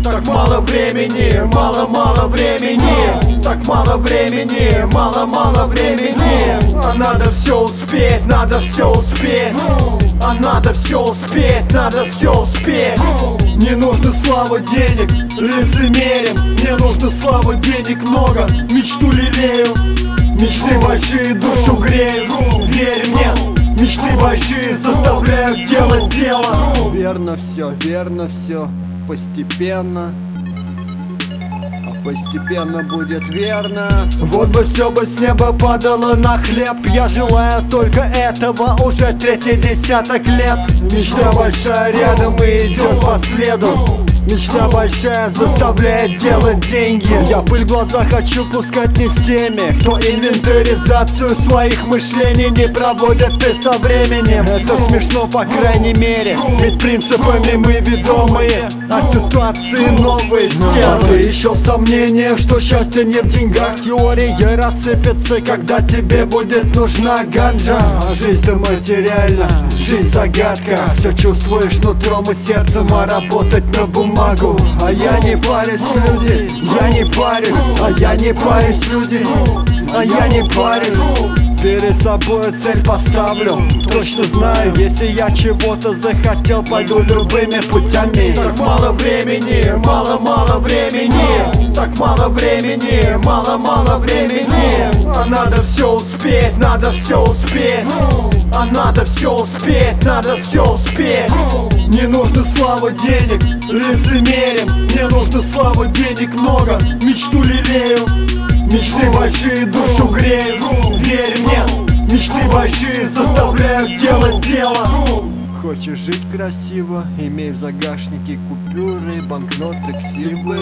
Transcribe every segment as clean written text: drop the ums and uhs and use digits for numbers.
Так мало времени, мало времени. Так мало времени, мало времени. А надо все успеть, надо все успеть. А надо все успеть, надо все успеть. Не нужно слава денег, лицемерим. Мне нужно слава денег много, мечту лелею. Мечты большие душу греют, верь мне. Мечты большие заставляют делать дело. Верно все, постепенно. А постепенно будет верно. Вот бы все бы с неба падало на хлеб. Я желаю только этого уже третий десяток лет. Мечта большая рядом и идет по следу. Мечта большая заставляет делать деньги. Я пыль в глаза хочу пускать не с теми, кто инвентаризацию своих мышлений не проводят и со временем. Это смешно по крайней мере, ведь принципами мы ведомые, а ситуации новые сделаны. Еще в сомнениях, что счастье не в деньгах. Теория рассыпется, когда тебе будет нужна ганджа. А жизнь-то материальна, жизнь загадка. Все чувствуешь нутром и сердцем, а работать на бумагу. А я не парюсь, люди, я не парюсь. А я не парюсь, люди, а я не парюсь. Перед собой цель поставлю, точно знаю, если я чего-то захотел, пойду любыми путями. Так мало времени, мало времени. Так мало времени, мало времени. А надо все успеть, надо все успеть. А надо все успеть, надо все успеть. Не нужно слава денег, лицемерим. Мне нужно слава денег много, мечту лелею. Мечты большие душу греют, верь мне. Мечты большие заставляют делать дело. Хочешь жить красиво, имей в загашнике купюры, банкноты, ксивы.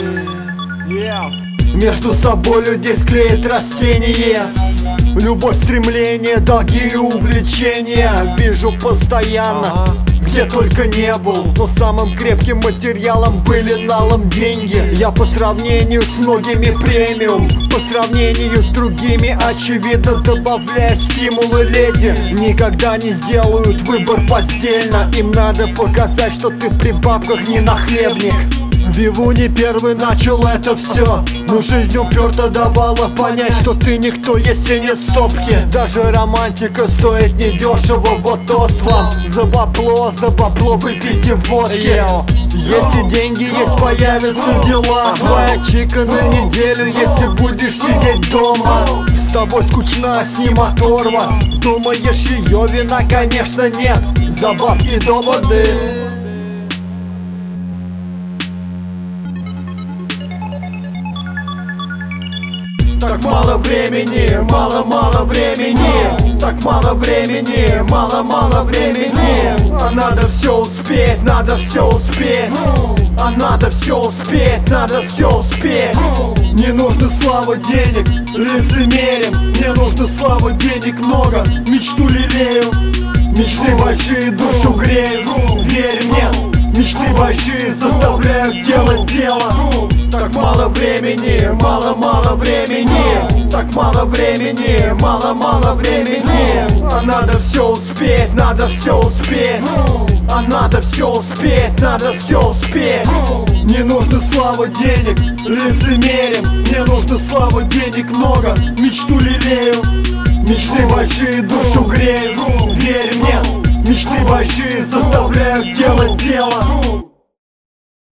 Между собой людей склеит растение. Любовь, стремление, долги и увлечения вижу постоянно, где только не был. Но самым крепким материалом были налом деньги. Я по сравнению с многими премиум, по сравнению с другими очевидно добавляя стимулы. Леди никогда не сделают выбор постельно. Им надо показать, что ты при бабках не нахлебник. Виву не первый начал это все, но жизнь уперто давала понять, что ты никто, если нет стопки. Даже романтика стоит недешево, вот тост вам за бабло выпейте водки. Если деньги есть, появятся дела. Твоя чика на неделю, если будешь сидеть дома. С тобой скучно, с ним оторва. Думаешь, ее вина, конечно, нет. За бабки доводы. Так мало времени, мало времени. Так мало времени, мало времени. А надо все успеть, надо все успеть. А надо все успеть, надо все успеть. Не нужно слава денег, лицемерим. Мне нужно слава денег много, мечту лелею. Мечты большие душу греют, верь мне. Мечты большие заставляют делать дело. Так мало времени, мало времени. Так мало времени, мало времени. А надо все успеть, надо все успеть. А надо все успеть, надо все успеть. Не нужно слава денег, лицемерим. Мне нужно слава денег много, мечту лелею. Мечты большие душу греют, верь мне. Мечты большие заставляют делать дело.